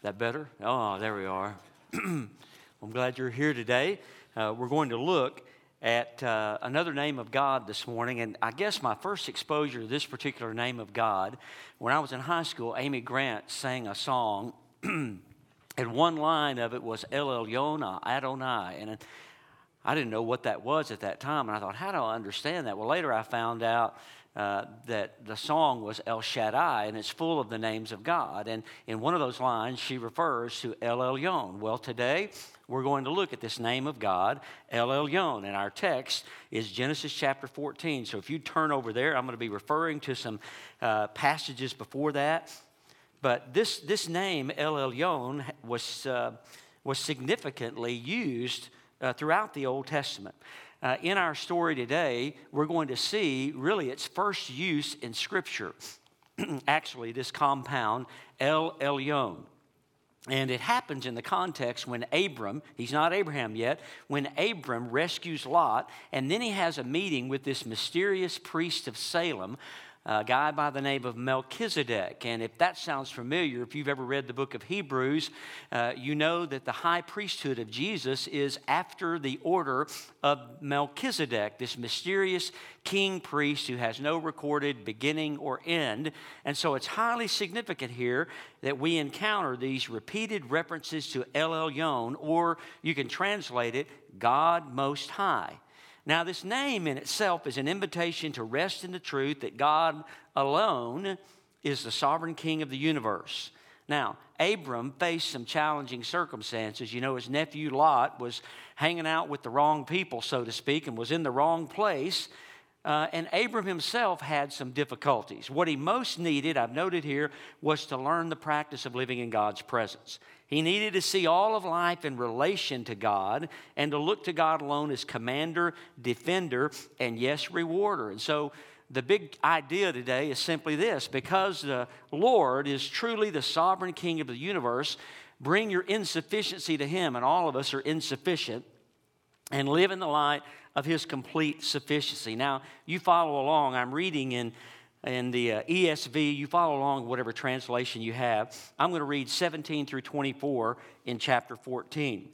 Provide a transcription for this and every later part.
that better? Oh, there we are. I'm glad you're here today. We're going to look at another name of God this morning. And I guess my first exposure to this particular name of God, when I was in high school, Amy Grant sang a song. And one line of it was El Elyon Adonai. And I didn't know what that was at that time. And I thought, how do I understand that? Well, later I found out that the song was El Shaddai, and it's full of the names of God. And in one of those lines, she refers to El Elyon. Well, today, we're going to look at this name of God, El Elyon. And our text is Genesis chapter 14. So if you turn over there, I'm going to be referring to some passages before that. But this name, El Elyon, was significantly used throughout the Old Testament. In our story today, we're going to see really its first use in Scripture. Actually, this compound, El Elyon. And it happens in the context when Abram, he's not Abraham yet, when Abram rescues Lot, and then he has a meeting with this mysterious priest of Salem, a guy by the name of Melchizedek. And if that sounds familiar, if you've ever read the book of Hebrews, you know that the high priesthood of Jesus is after the order of Melchizedek, this mysterious king priest who has no recorded beginning or end. And so it's highly significant here that we encounter these repeated references to El Elyon, or you can translate it, God Most High. Now, this name in itself is an invitation to rest in the truth that God alone is the sovereign king of the universe. Now, Abram faced some challenging circumstances. You know, his nephew Lot was hanging out with the wrong people, so to speak, and was in the wrong place. And Abram himself had some difficulties. What he most needed, I've noted here, was to learn the practice of living in God's presence. He needed to see all of life in relation to God and to look to God alone as commander, defender, and yes, rewarder. And so the big idea today is simply this: because the Lord is truly the sovereign king of the universe, bring your insufficiency to him, and all of us are insufficient, and live in the light of his complete sufficiency. Now, you follow along. I'm reading in the ESV. You follow along whatever translation you have. I'm going to read 17 through 24 in chapter 14.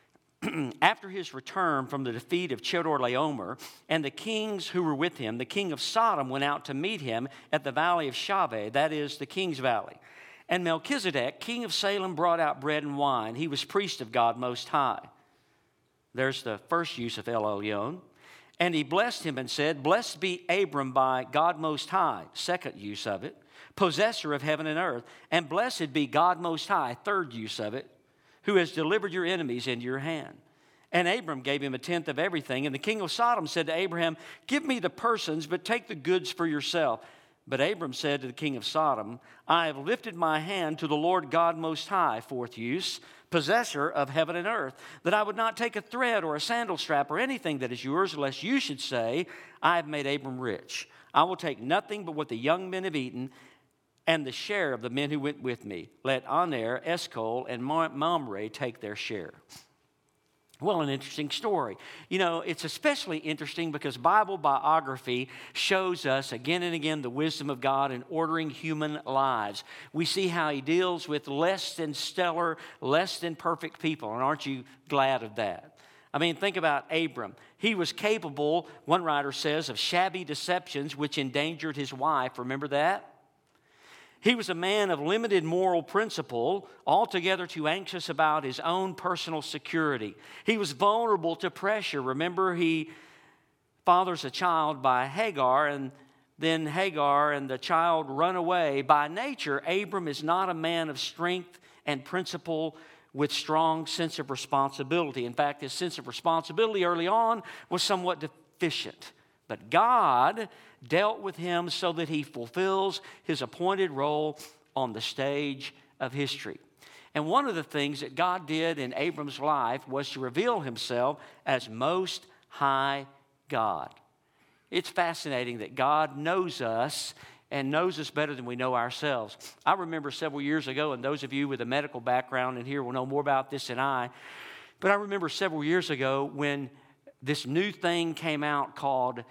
After his return from the defeat of Chedorlaomer and the kings who were with him, the king of Sodom went out to meet him at the valley of Shaveh, that is the king's valley. And Melchizedek, king of Salem, brought out bread and wine. He was priest of God Most High. There's the first use of El Elyon. And he blessed him and said, "Blessed be Abram by God Most High," second use of it, "possessor of heaven and earth. And blessed be God Most High," third use of it, "who has delivered your enemies into your hand." And Abram gave him a tenth of everything. And the king of Sodom said to Abraham, "Give me the persons, but take the goods for yourself." But Abram said to the king of Sodom, "I have lifted my hand to the Lord God Most High," fourth use, "possessor of heaven and earth, that I would not take a thread or a sandal strap or anything that is yours, lest you should say, I have made Abram rich. I will take nothing but what the young men have eaten, and the share of the men who went with me. Let Aner, Eshcol, and Mamre take their share." Well, an interesting story. You know, it's especially interesting because Bible biography shows us again and again the wisdom of God in ordering human lives. We see how he deals with less than stellar, less than perfect people. And aren't you glad of that? I mean, think about Abram. He was capable, one writer says, of shabby deceptions which endangered his wife. Remember that? He was a man of limited moral principle, altogether too anxious about his own personal security. He was vulnerable to pressure. Remember, he fathers a child by Hagar, and then Hagar and the child run away. By nature, Abram is not a man of strength and principle with strong sense of responsibility. In fact, his sense of responsibility early on was somewhat deficient. But God dealt with him so that he fulfills his appointed role on the stage of history. And one of the things that God did in Abram's life was to reveal himself as Most High God. It's fascinating that God knows us and knows us better than we know ourselves. I remember several years ago, and those of you with a medical background in here will know more about this than I, but I remember several years ago when this new thing came out called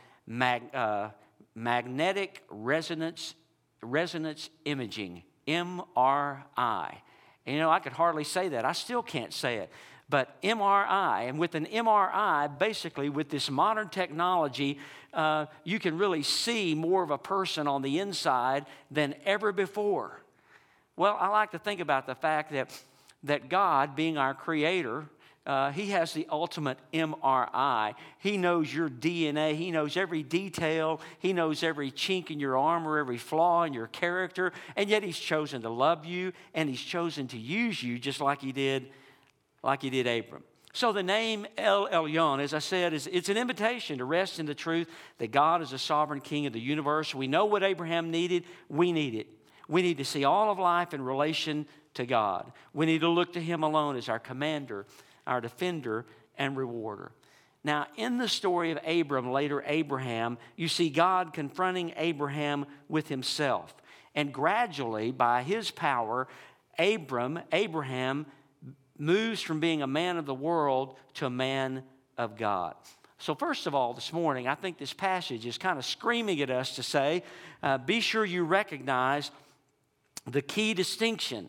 magnetic resonance imaging, MRI. And, I could hardly say that. I still can't say it. But MRI, and with an MRI, basically with this modern technology, you can really see more of a person on the inside than ever before. Well, I like to think about the fact that God, being our creator, He has the ultimate MRI. He knows your DNA. He knows every detail. He knows every chink in your armor, every flaw in your character. And yet He's chosen to love you, and He's chosen to use you just like He did Abram. So the name El Elyon, as I said, it's an invitation to rest in the truth that God is the sovereign king of the universe. We know what Abraham needed. We need it. We need to see all of life in relation to God. We need to look to Him alone as our commander, our defender, and rewarder. Now, in the story of Abram, later Abraham, you see God confronting Abraham with himself. And gradually, by His power, Abraham moves from being a man of the world to a man of God. So first of all, this morning, I think this passage is kind of screaming at us to say, be sure you recognize the key distinction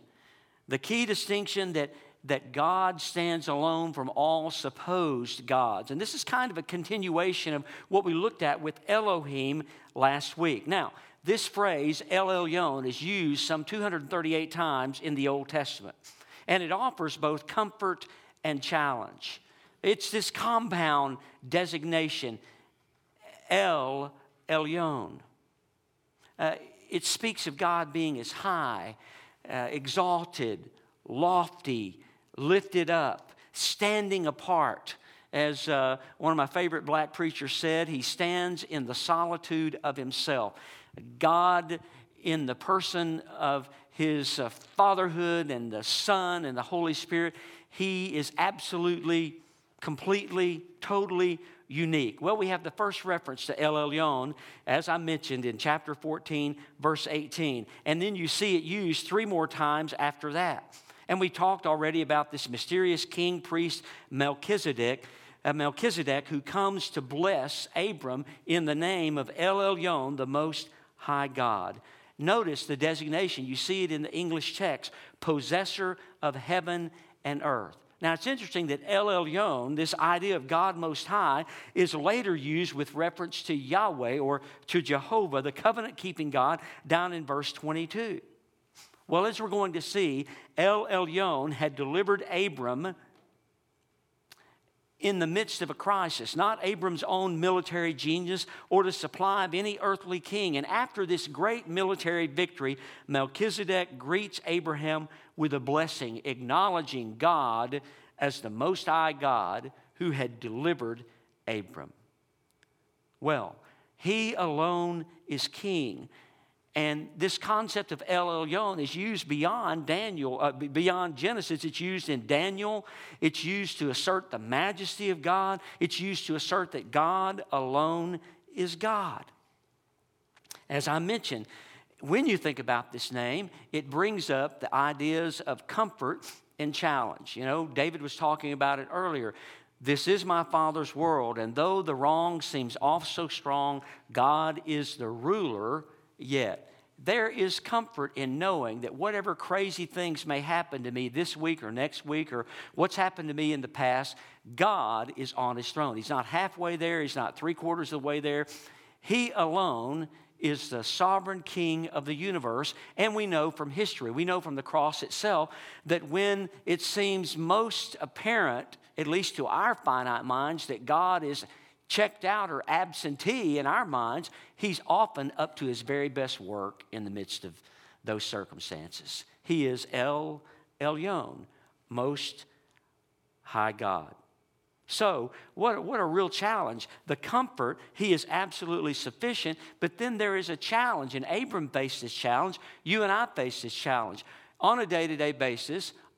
that God stands alone from all supposed gods. And this is kind of a continuation of what we looked at with Elohim last week. Now, this phrase, El Elyon, is used some 238 times in the Old Testament. And it offers both comfort and challenge. It's this compound designation, El Elyon. It speaks of God being as high, exalted, lofty, lifted up, standing apart. As one of my favorite black preachers said, He stands in the solitude of Himself. God, in the person of His fatherhood and the Son and the Holy Spirit, He is absolutely, completely, totally unique. Well, we have the first reference to El Elyon, as I mentioned, in chapter 14, verse 18. And then you see it used 3 more times after that. And we talked already about this mysterious king priest Melchizedek, who comes to bless Abram in the name of El Elyon, the Most High God. Notice the designation. You see it in the English text, possessor of heaven and earth. Now, it's interesting that El Elyon, this idea of God Most High, is later used with reference to Yahweh or to Jehovah, the covenant-keeping God, down in verse 22. Well, as we're going to see, El Elyon had delivered Abram in the midst of a crisis, not Abram's own military genius or the supply of any earthly king. And after this great military victory, Melchizedek greets Abraham with a blessing, acknowledging God as the Most High God who had delivered Abram. Well, He alone is king. And this concept of El Elyon is used beyond Genesis. It's used in Daniel. It's used to assert the majesty of God. It's used to assert that God alone is God. As I mentioned, when you think about this name, it brings up the ideas of comfort and challenge. David was talking about it earlier. This is my Father's world, and though the wrong seems off so strong, God is the ruler. Yet, there is comfort in knowing that whatever crazy things may happen to me this week or next week or what's happened to me in the past, God is on His throne. He's not halfway there. He's not 3/4 of the way there. He alone is the sovereign king of the universe. And we know from history, we know from the cross itself, that when it seems most apparent, at least to our finite minds, that God is checked out or absentee in our minds, He's often up to His very best work in the midst of those circumstances. He is El Elyon, Most High God. So, what a real challenge. The comfort, He is absolutely sufficient, but then there is a challenge, and Abram faced this challenge. You and I face this challenge. On a day-to-day basis,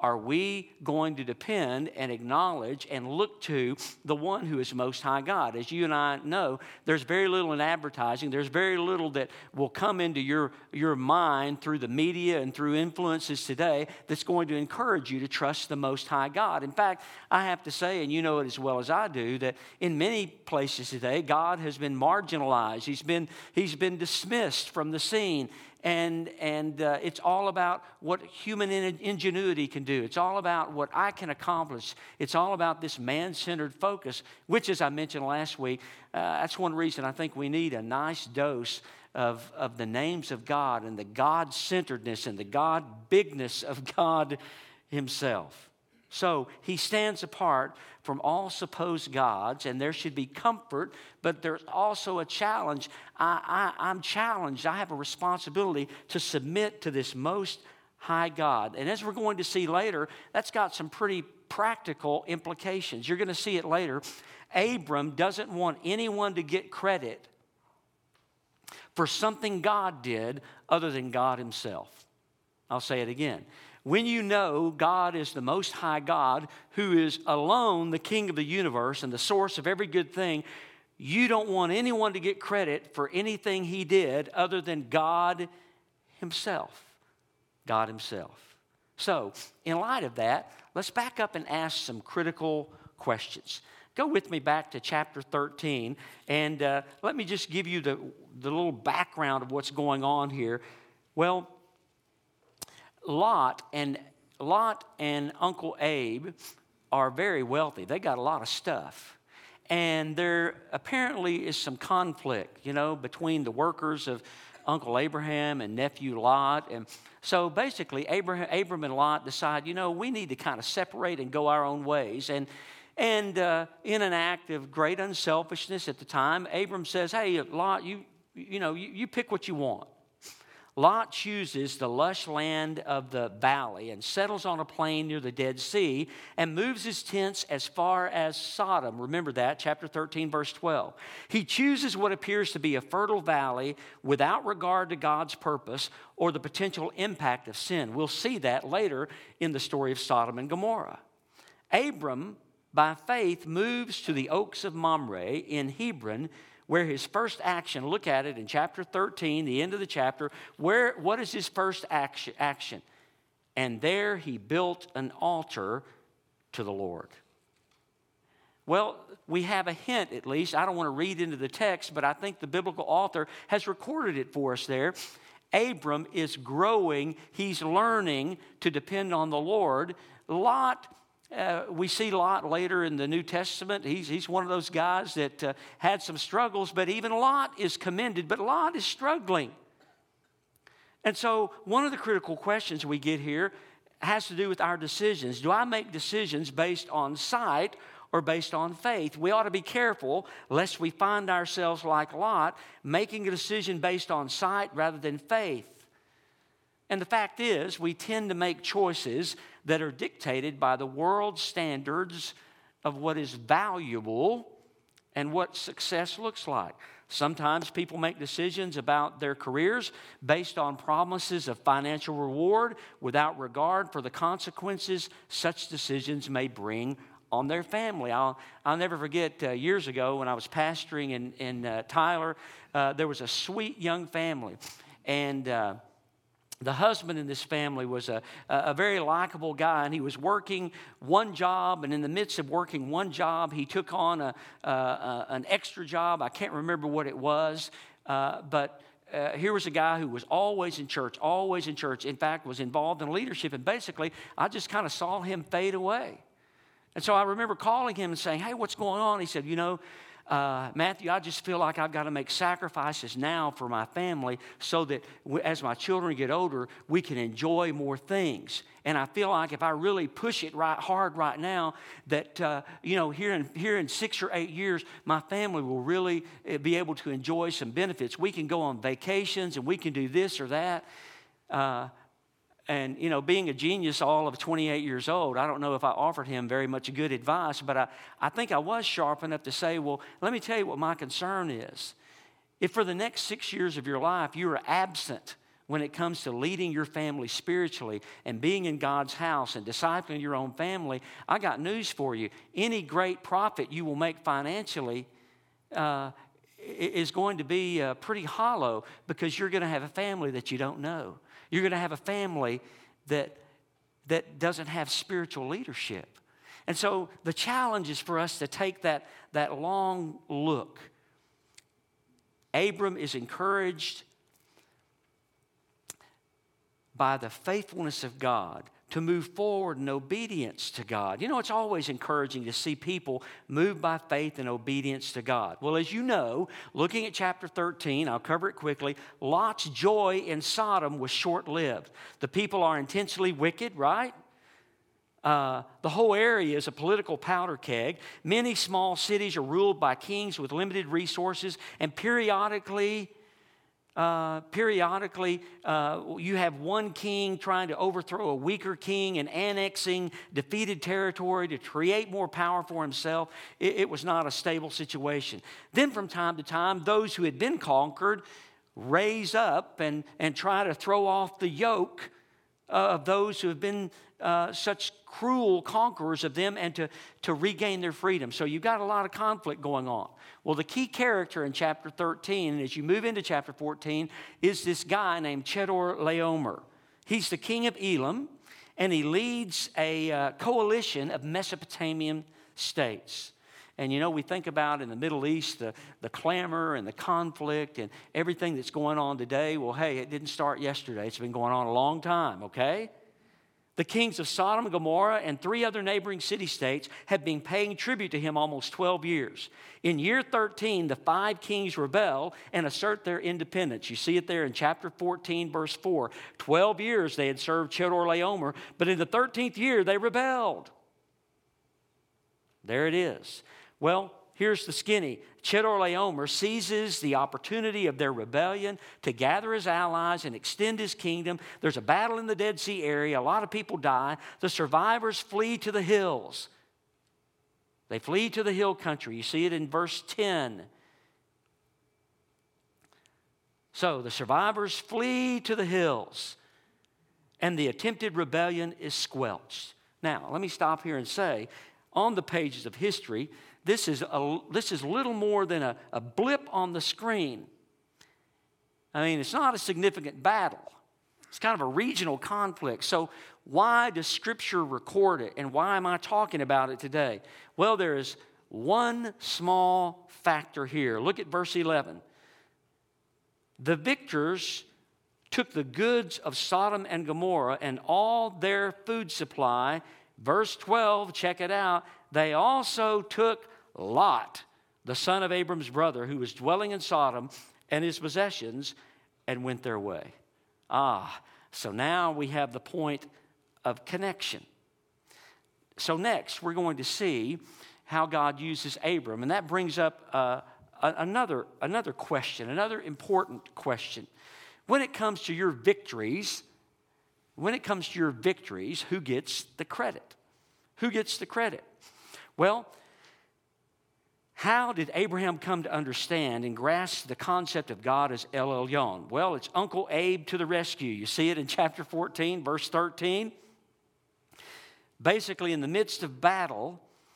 are we going to depend and acknowledge and look to the one who is Most High God? As you and I know, there's very little in advertising. There's very little that will come into your mind through the media and through influences today that's going to encourage you to trust the Most High God. In fact, I have to say, and you know it as well as I do, that in many places today, God has been marginalized. He's been dismissed from the scene. And it's all about what human ingenuity can do. It's all about what I can accomplish. It's all about this man-centered focus, which, as I mentioned last week, that's one reason I think we need a nice dose of the names of God and the God-centeredness and the God-bigness of God Himself. So He stands apart from all supposed gods, and there should be comfort, but there's also a challenge. I'm challenged. I have a responsibility to submit to this Most High God. And as we're going to see later, that's got some pretty practical implications. You're going to see it later. Abram doesn't want anyone to get credit for something God did other than God Himself. I'll say it again. When you know God is the Most High God, who is alone the King of the universe and the source of every good thing, you don't want anyone to get credit for anything He did other than God Himself. God Himself. So, in light of that, let's back up and ask some critical questions. Go with me back to chapter 13, and let me just give you the little background of what's going on here. Well, Lot and Uncle Abe are very wealthy. They got a lot of stuff. And there apparently is some conflict, between the workers of Uncle Abraham and nephew Lot. And so basically, Abram and Lot decide, we need to kind of separate and go our own ways. And in an act of great unselfishness at the time, Abram says, hey, Lot, you pick what you want. Lot chooses the lush land of the valley and settles on a plain near the Dead Sea and moves his tents as far as Sodom. Remember that, chapter 13, verse 12. He chooses what appears to be a fertile valley without regard to God's purpose or the potential impact of sin. We'll see that later in the story of Sodom and Gomorrah. Abram, by faith, moves to the oaks of Mamre in Hebron, where his first action, look at it in chapter 13, the end of the chapter, what is his first action? And there he built an altar to the Lord. Well, we have a hint at least. I don't want to read into the text, but I think the biblical author has recorded it for us there. Abram is growing. He's learning to depend on the Lord. Lot, we see Lot later in the New Testament. He's one of those guys that had some struggles, but even Lot is commended, but Lot is struggling. And so one of the critical questions we get here has to do with our decisions. Do I make decisions based on sight or based on faith? We ought to be careful lest we find ourselves like Lot, making a decision based on sight rather than faith. And the fact is, we tend to make choices that are dictated by the world's standards of what is valuable and what success looks like. Sometimes people make decisions about their careers based on promises of financial reward without regard for the consequences such decisions may bring on their family. I'll never forget years ago when I was pastoring in Tyler, there was a sweet young family, and the husband in this family was a very likable guy, and he was working one job, and in the midst of working one job, he took on an extra job. I can't remember what it was, but here was a guy who was always in church, in fact, was involved in leadership, and basically, I just kind of saw him fade away. And so I remember calling him and saying, hey, what's going on? He said, Matthew, I just feel like I've got to make sacrifices now for my family so that as my children get older, we can enjoy more things. And I feel like if I really push it hard right now, that, here in 6 or 8 years, my family will really be able to enjoy some benefits. We can go on vacations and we can do this or that. And, being a genius all of 28 years old, I don't know if I offered him very much good advice, but I think I was sharp enough to say, well, let me tell you what my concern is. If for the next 6 years of your life you are absent when it comes to leading your family spiritually and being in God's house and discipling your own family, I got news for you. Any great profit you will make financially is going to be pretty hollow, because you're going to have a family that you don't know. You're going to have a family that doesn't have spiritual leadership. And so the challenge is for us to take that long look. Abram is encouraged by the faithfulness of God to move forward in obedience to God. You know, it's always encouraging to see people move by faith and obedience to God. Well, as you know, looking at chapter 13, I'll cover it quickly, Lot's joy in Sodom was short-lived. The people are intensely wicked, right? The whole area is a political powder keg. Many small cities are ruled by kings with limited resources, and periodically, you have one king trying to overthrow a weaker king and annexing defeated territory to create more power for himself. It was not a stable situation. Then from time to time, those who had been conquered raise up and try to throw off the yoke of those who have been such cruel conquerors of them, and to regain their freedom. So you've got a lot of conflict going on. Well, the key character in chapter 13, and as you move into chapter 14, is this guy named Chedorlaomer. He's the king of Elam, and he leads a coalition of Mesopotamian states. And you know, we think about in the Middle East, the clamor and the conflict and everything that's going on today. Well, hey, it didn't start yesterday. It's been going on a long time, okay? The kings of Sodom and Gomorrah and 3 other neighboring city-states have been paying tribute to him almost 12 years. In year 13, the 5 kings rebel and assert their independence. You see it there in chapter 14, verse 4. 12 years they had served Chedorlaomer, but in the 13th year they rebelled. There it is. Well, here's the skinny. Chedorlaomer seizes the opportunity of their rebellion to gather his allies and extend his kingdom. There's a battle in the Dead Sea area. A lot of people die. The survivors flee to the hills. They flee to the hill country. You see it in verse 10. So the survivors flee to the hills, and the attempted rebellion is squelched. Now, let me stop here and say, on the pages of history, this is little more than a blip on the screen. I mean, it's not a significant battle. It's kind of a regional conflict. So why does Scripture record it, and why am I talking about it today? Well, there is one small factor here. Look at verse 11. The victors took the goods of Sodom and Gomorrah and all their food supply. Verse 12, check it out. They also took Lot, the son of Abram's brother, who was dwelling in Sodom, and his possessions, and went their way. So now we have the point of connection. So next, we're going to see how God uses Abram, and that brings up another question, another important question. When it comes to your victories, who gets the credit? Who gets the credit? Well, how did Abraham come to understand and grasp the concept of God as El Elyon? Well, it's Uncle Abe to the rescue. You see it in chapter 14, verse 13. Basically, in the midst of battle,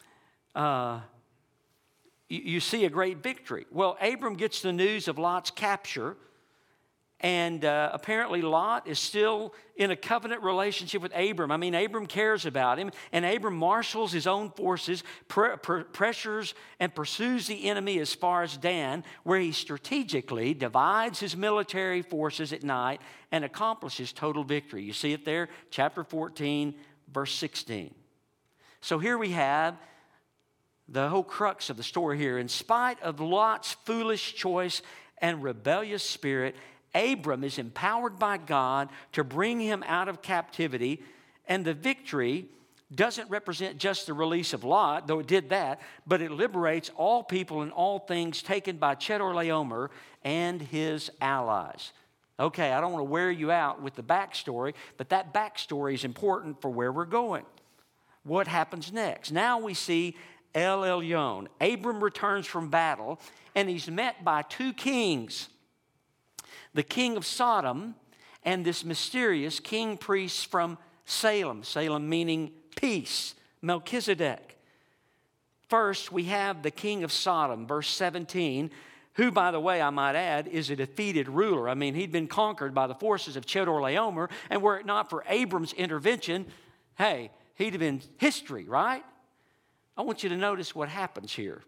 you see a great victory. Well, Abram gets the news of Lot's capture, and apparently Lot is still in a covenant relationship with Abram. I mean, Abram cares about him, and Abram marshals his own forces, pressures and pursues the enemy as far as Dan, where he strategically divides his military forces at night and accomplishes total victory. You see it there, chapter 14, verse 16. So here we have the whole crux of the story here. In spite of Lot's foolish choice and rebellious spirit, Abram is empowered by God to bring him out of captivity, and the victory doesn't represent just the release of Lot, though it did that, but it liberates all people and all things taken by Chedorlaomer and his allies. Okay, I don't want to wear you out with the backstory, but that backstory is important for where we're going. What happens next? Now we see El Elyon. Abram returns from battle, and he's met by 2 kings, the king of Sodom and this mysterious king priest from Salem. Salem meaning peace, Melchizedek. First, we have the king of Sodom, verse 17, who, by the way, I might add, is a defeated ruler. I mean, he'd been conquered by the forces of Chedorlaomer, and were it not for Abram's intervention, hey, he'd have been history, right? I want you to notice what happens here.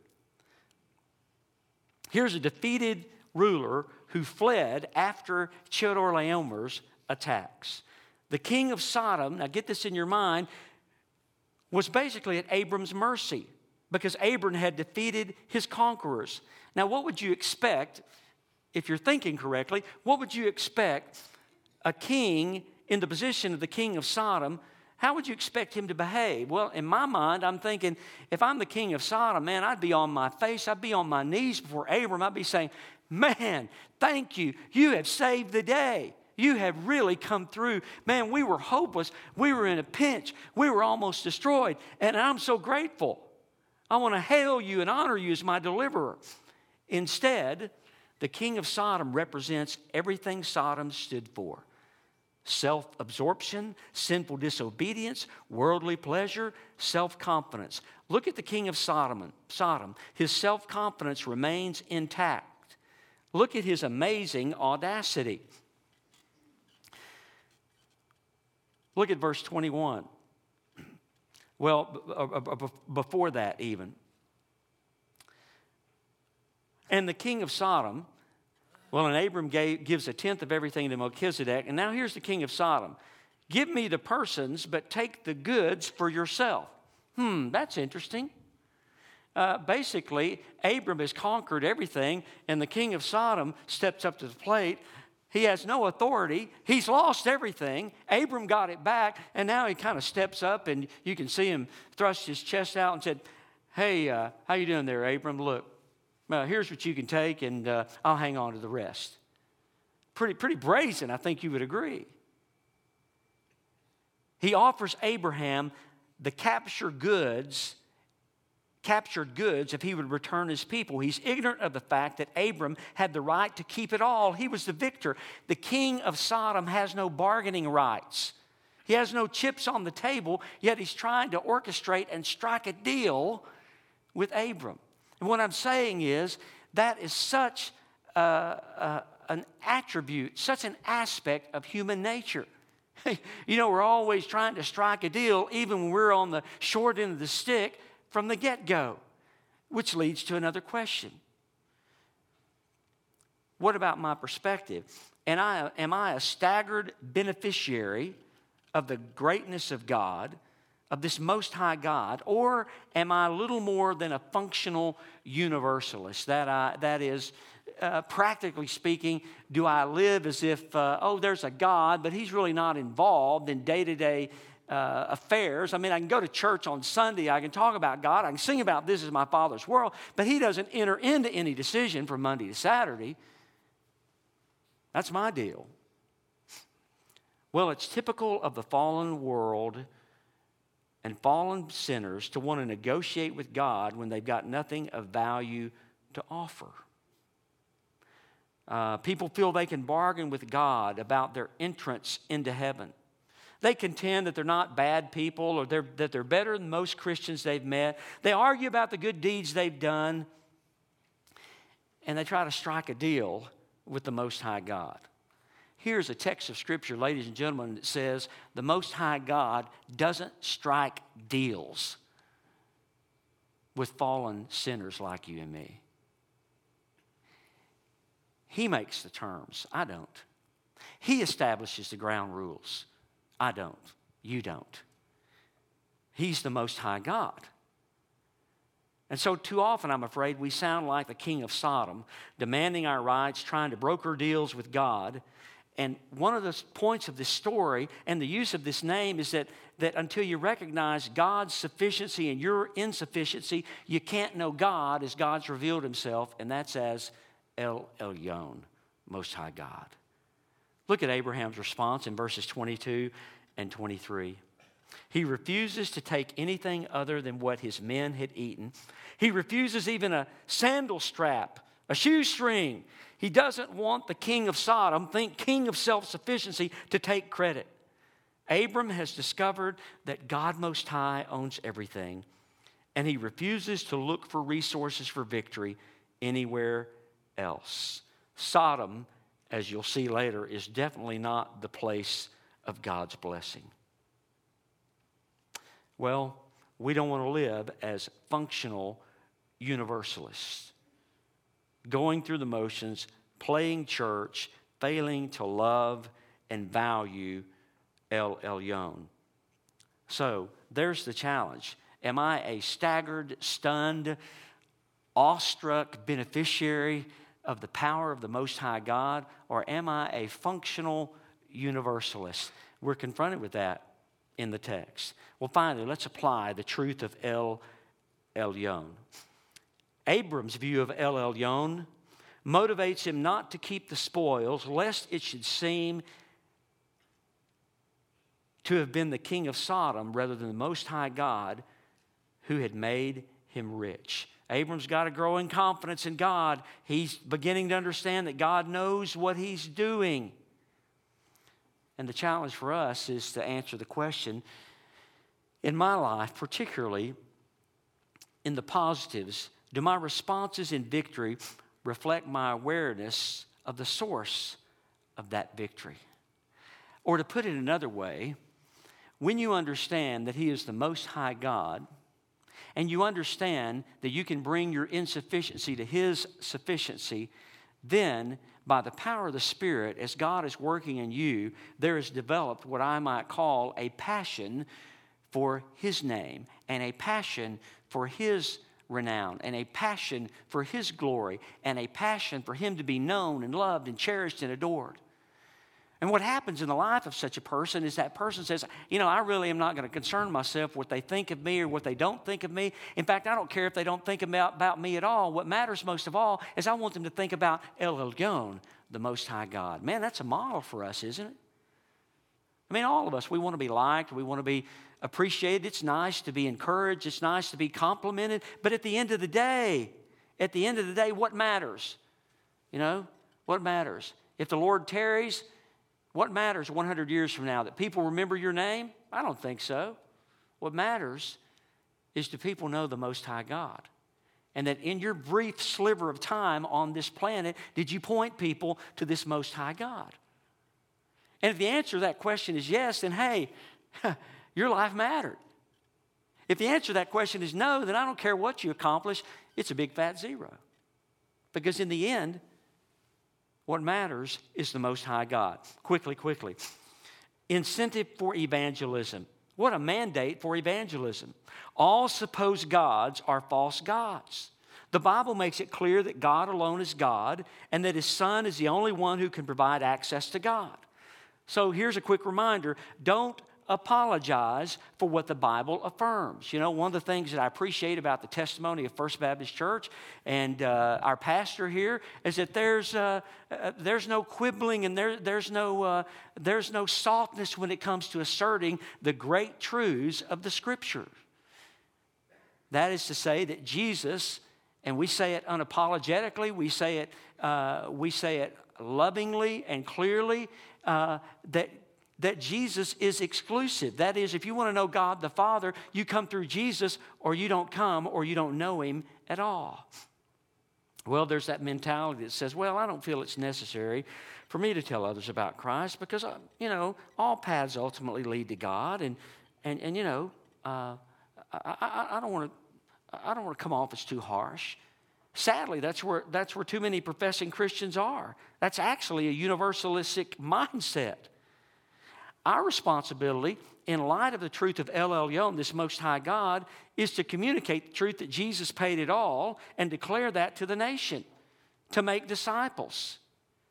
Here's a defeated ruler who fled after Chedorlaomer's attacks. The king of Sodom, now get this in your mind, was basically at Abram's mercy because Abram had defeated his conquerors. Now, what would you expect, if you're thinking correctly, what would you expect a king in the position of the king of Sodom, how would you expect him to behave? Well, in my mind, I'm thinking, if I'm the king of Sodom, man, I'd be on my face, I'd be on my knees before Abram. I'd be saying, man, thank you. You have saved the day. You have really come through. Man, we were hopeless. We were in a pinch. We were almost destroyed. And I'm so grateful. I want to hail you and honor you as my deliverer. Instead, the king of Sodom represents everything Sodom stood for. Self-absorption, sinful disobedience, worldly pleasure, self-confidence. Look at the king of Sodom. His self-confidence remains intact. Look at his amazing audacity. Look at verse 21. Well, before that even. And the king of Sodom, and Abram gives a tenth of everything to Melchizedek. And now here's the king of Sodom. Give me the persons, but take the goods for yourself. That's interesting. Basically, Abram has conquered everything, and the king of Sodom steps up to the plate. He has no authority. He's lost everything. Abram got it back, and now he kind of steps up, and you can see him thrust his chest out and said, hey, how you doing there, Abram? Look, here's what you can take, and I'll hang on to the rest. Pretty brazen, I think you would agree. He offers Abraham the captured goods if he would return his people. He's ignorant of the fact that Abram had the right to keep it all. He was the victor. The king of Sodom has no bargaining rights. He has no chips on the table, yet he's trying to orchestrate and strike a deal with Abram. And what I'm saying is that is such an attribute, such an aspect of human nature. We're always trying to strike a deal even when we're on the short end of the stick from the get-go, which leads to another question. What about my perspective? Am I a staggered beneficiary of the greatness of God, of this Most High God, or am I a little more than a functional universalist? That is, practically speaking, do I live as if, there's a God, but he's really not involved in day-to-day affairs. I mean, I can go to church on Sunday, I can talk about God, I can sing about this is my Father's world, but he doesn't enter into any decision from Monday to Saturday. That's my deal. Well, it's typical of the fallen world and fallen sinners to want to negotiate with God when they've got nothing of value to offer. People feel they can bargain with God about their entrance into heaven. They contend that they're not bad people or that they're better than most Christians they've met. They argue about the good deeds they've done, and they try to strike a deal with the Most High God. Here's a text of Scripture, ladies and gentlemen, that says the Most High God doesn't strike deals with fallen sinners like you and me. He makes the terms. I don't. He establishes the ground rules. I don't. You don't. He's the Most High God. And so too often, I'm afraid, we sound like the king of Sodom, demanding our rights, trying to broker deals with God. And one of the points of this story and the use of this name is that until you recognize God's sufficiency and your insufficiency, you can't know God as God's revealed himself, and that's as El Elyon, Most High God. Look at Abraham's response in verses 22 and 23. He refuses to take anything other than what his men had eaten. He refuses even a sandal strap, a shoestring. He doesn't want the king of Sodom, think king of self-sufficiency, to take credit. Abram has discovered that God Most High owns everything, and he refuses to look for resources for victory anywhere else. Sodom, as you'll see later, is definitely not the place of God's blessing. Well, we don't want to live as functional universalists, going through the motions, playing church, failing to love and value El Elyon. So there's the challenge. Am I a staggered, stunned, awestruck beneficiary of the power of the Most High God, or am I a functional universalist? We're confronted with that in the text. Well, finally, let's apply the truth of El Elyon. Abram's view of El Elyon motivates him not to keep the spoils, lest it should seem to have been the king of Sodom rather than the Most High God who had made him rich. Abram's got a growing confidence in God. He's beginning to understand that God knows what he's doing. And the challenge for us is to answer the question, in my life, particularly in the positives, do my responses in victory reflect my awareness of the source of that victory? Or to put it another way, when you understand that He is the Most High God, and you understand that you can bring your insufficiency to His sufficiency, then by the power of the Spirit, as God is working in you, there is developed what I might call a passion for His name, and a passion for His renown, and a passion for His glory, and a passion for Him to be known and loved and cherished and adored. And what happens in the life of such a person is that person says, I really am not going to concern myself what they think of me or what they don't think of me. In fact, I don't care if they don't think about me at all. What matters most of all is I want them to think about El Elyon, the Most High God. Man, that's a model for us, isn't it? I mean, all of us, we want to be liked. We want to be appreciated. It's nice to be encouraged. It's nice to be complimented. But at the end of the day, what matters? What matters? If the Lord tarries, what matters 100 years from now? That people remember your name? I don't think so. What matters is do people know the Most High God? And that in your brief sliver of time on this planet, did you point people to this Most High God? And if the answer to that question is yes, then hey, your life mattered. If the answer to that question is no, then I don't care what you accomplish. It's a big fat zero. Because in the end, what matters is the Most High God. Quickly. Incentive for evangelism. What a mandate for evangelism. All supposed gods are false gods. The Bible makes it clear that God alone is God and that His Son is the only one who can provide access to God. So here's a quick reminder. Don't apologize for what the Bible affirms. One of the things that I appreciate about the testimony of First Baptist Church and our pastor here is that there's no quibbling and there's no softness when it comes to asserting the great truths of the Scripture. That is to say that Jesus, and we say it unapologetically, we say it lovingly and clearly, that Jesus is exclusive. That is, if you want to know God the Father, you come through Jesus, or you don't come, or you don't know Him at all. Well, there's that mentality that says, well, I don't feel it's necessary for me to tell others about Christ because, all paths ultimately lead to God, and I don't want to come off as too harsh. Sadly, that's where too many professing Christians are. That's actually a universalistic mindset. Our responsibility, in light of the truth of El Elyon, this Most High God, is to communicate the truth that Jesus paid it all and declare that to the nation, to make disciples.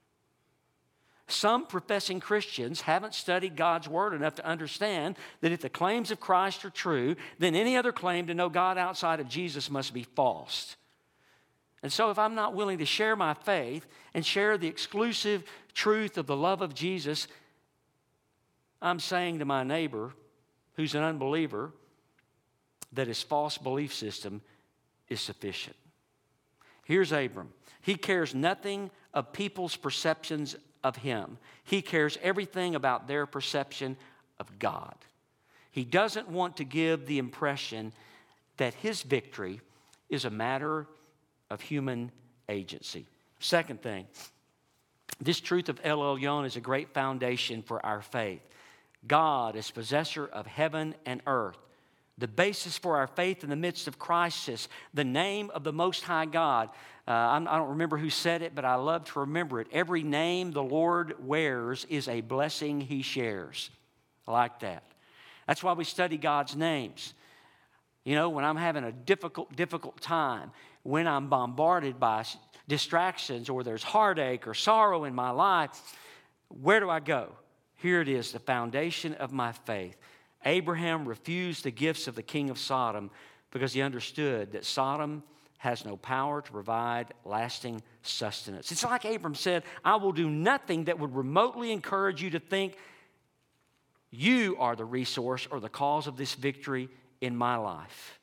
Some professing Christians haven't studied God's Word enough to understand that if the claims of Christ are true, then any other claim to know God outside of Jesus must be false. And so if I'm not willing to share my faith and share the exclusive truth of the love of Jesus, I'm saying to my neighbor who's an unbeliever that his false belief system is sufficient. Here's Abram. He cares nothing of people's perceptions of him. He cares everything about their perception of God. He doesn't want to give the impression that his victory is a matter of human agency. Second thing, this truth of El Elyon is a great foundation for our faith. God is possessor of heaven and earth. The basis for our faith in the midst of crisis, the name of the Most High God. I don't remember who said it, but I love to remember it. Every name the Lord wears is a blessing he shares. I like that. That's why we study God's names. You know, when I'm having a difficult time, when I'm bombarded by distractions or there's heartache or sorrow in my life, where do I go? Here it is, the foundation of my faith. Abraham refused the gifts of the king of Sodom because he understood that Sodom has no power to provide lasting sustenance. It's like Abram said, I will do nothing that would remotely encourage you to think you are the resource or the cause of this victory in my life.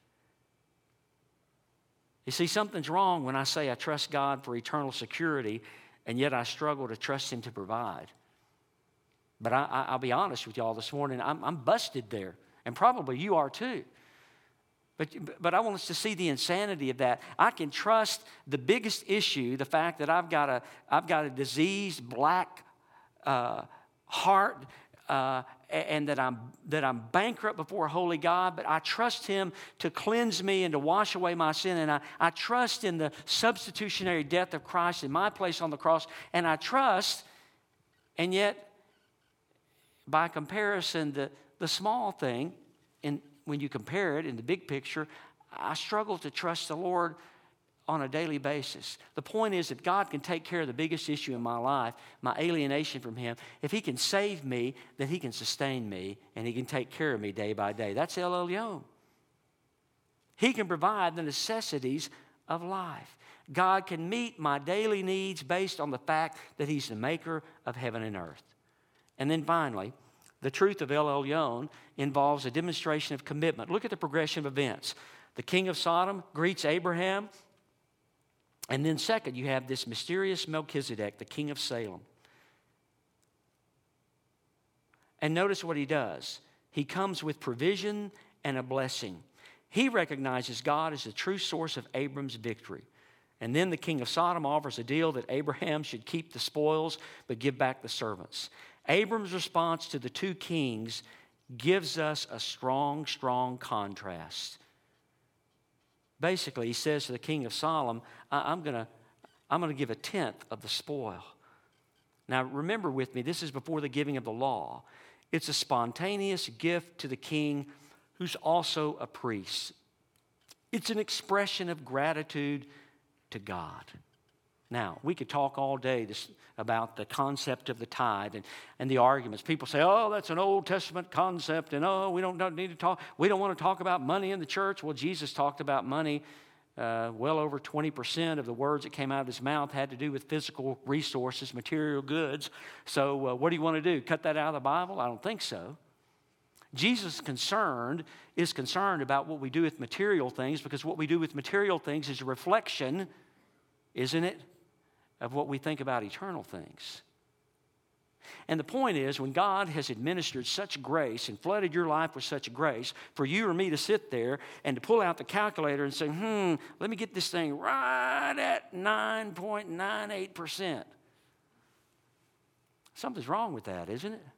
You see, something's wrong when I say I trust God for eternal security, and yet I struggle to trust him to provide. But I'll be honest with y'all this morning, I'm busted there, and probably you are too. But I want us to see the insanity of that. I can trust the biggest issue, the fact that I've got a diseased black heart, and that I'm bankrupt before a holy God, but I trust him to cleanse me and to wash away my sin, and I trust in the substitutionary death of Christ in my place on the cross, and I trust, and yet, by comparison, the small thing, when you compare it in the big picture, I struggle to trust the Lord on a daily basis. The point is that God can take care of the biggest issue in my life, my alienation from him. If he can save me, then he can sustain me, and he can take care of me day by day. That's El Elyon. He can provide the necessities of life. God can meet my daily needs based on the fact that he's the maker of heaven and earth. And then finally, the truth of El Elyon involves a demonstration of commitment. Look at the progression of events. The king of Sodom greets Abraham. And then second, you have this mysterious Melchizedek, the king of Salem. And notice what he does. He comes with provision and a blessing. He recognizes God as the true source of Abram's victory. And then the king of Sodom offers a deal that Abraham should keep the spoils but give back the servants. Abram's response to the two kings gives us a strong contrast. Basically, he says to the king of Sodom, I'm going to give a tenth of the spoil. Now, remember with me, this is before the giving of the law. It's a spontaneous gift to the king who's also a priest. It's an expression of gratitude to God. Now, we could talk all day about the concept of the tithe and the arguments. People say, oh, that's an Old Testament concept, and oh, we don't need to talk. We don't want to talk about money in the church. Well, Jesus talked about money. Well over 20% of the words that came out of his mouth had to do with physical resources, material goods. So what do you want to do? Cut that out of the Bible? I don't think so. Jesus is concerned about what we do with material things, because what we do with material things is a reflection, isn't it, of what we think about eternal things. And the point is, when God has administered such grace and flooded your life with such grace, for you or me to sit there and to pull out the calculator and say, let me get this thing right at 9.98%. Something's wrong with that, isn't it?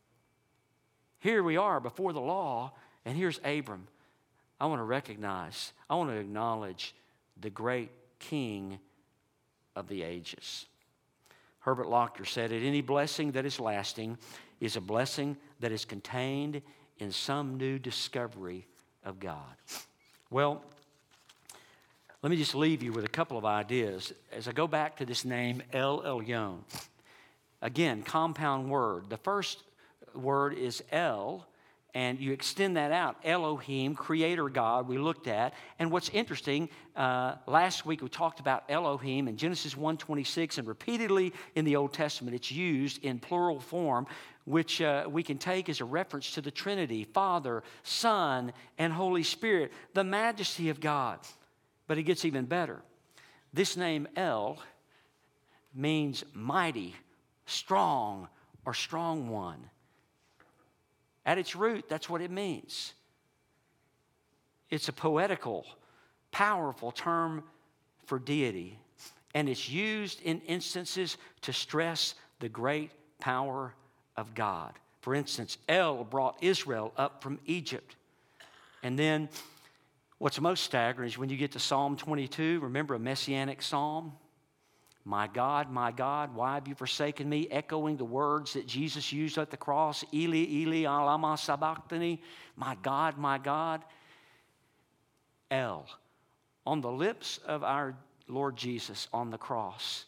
Here we are before the law, and here's Abram. I want to acknowledge the great King of the ages. Herbert Lockyer said it, any blessing that is lasting is a blessing that is contained in some new discovery of God. Well, let me just leave you with a couple of ideas as I go back to this name, El Elyon. Again, compound word. The first word is El, and you extend that out. Elohim, creator God, we looked at. And what's interesting, last week we talked about Elohim in Genesis 1:26, and repeatedly in the Old Testament it's used in plural form, which we can take as a reference to the Trinity, Father, Son, and Holy Spirit, the majesty of God. But it gets even better. This name El means mighty, strong, or strong one. At its root, that's what it means. It's a poetical, powerful term for deity, and it's used in instances to stress the great power of God. For instance, El brought Israel up from Egypt. And then what's most staggering is when you get to Psalm 22, remember a messianic psalm? My God, why have you forsaken me? Echoing the words that Jesus used at the cross, Eli, Eli, lama sabachthani, my God. El, on the lips of our Lord Jesus on the cross.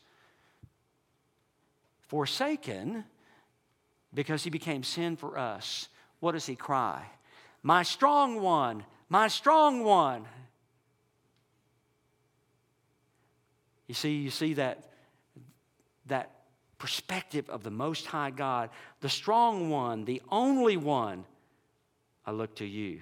Forsaken, because he became sin for us. What does he cry? My strong one, my strong one. You see that perspective of the Most High God, the strong one, the only one. I look to you.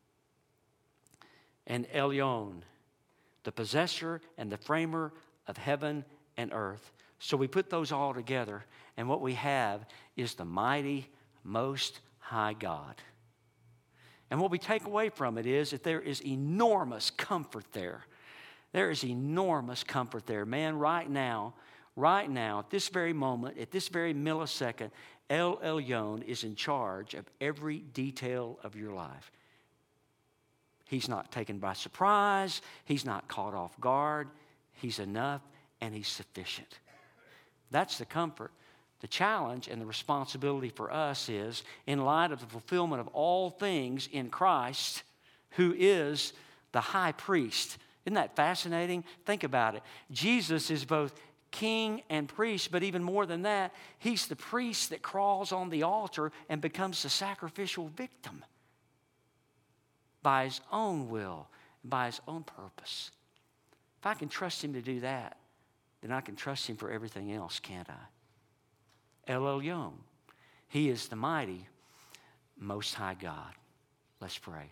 And Elyon, the possessor and the framer of heaven and earth. So we put those all together, and what we have is the mighty, most high God. And what we take away from it is that there is enormous comfort there. There is enormous comfort there. Man, right now, at this very moment, at this very millisecond, El Elyon is in charge of every detail of your life. He's not taken by surprise. He's not caught off guard. He's enough and he's sufficient. That's the comfort. The challenge and the responsibility for us is, in light of the fulfillment of all things in Christ, who is the high priest. Isn't that fascinating? Think about it. Jesus is both king and priest, but even more than that, he's the priest that crawls on the altar and becomes the sacrificial victim by his own will, by his own purpose. If I can trust him to do that, then I can trust him for everything else, can't I? El Elyon. He is the mighty, most high God. Let's pray.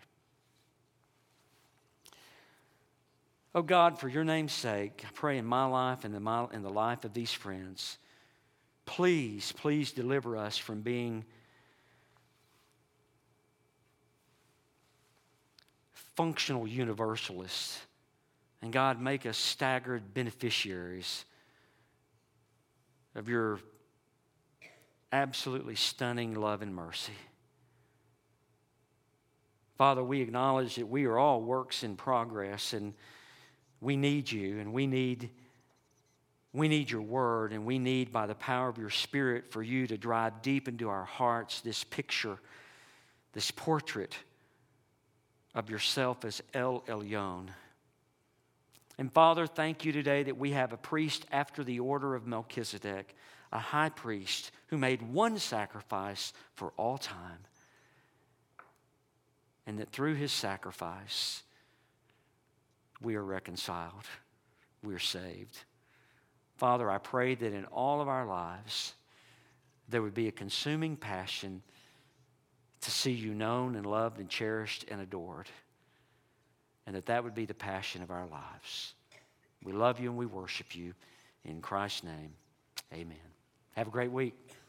Oh God, for your name's sake, I pray in my life and in the life of these friends, please deliver us from being functional universalists. And God, make us staggered beneficiaries of your absolutely stunning love and mercy. Father, we acknowledge that we are all works in progress, and we need you, and we need your word, and we need, by the power of your Spirit, for you to drive deep into our hearts this picture, this portrait of yourself as El Elyon. And Father, thank you today that we have a priest after the order of Melchizedek, a high priest who made one sacrifice for all time, and that through his sacrifice, we are reconciled. We are saved. Father, I pray that in all of our lives, there would be a consuming passion to see you known and loved and cherished and adored. And that would be the passion of our lives. We love you and we worship you. In Christ's name, amen. Have a great week.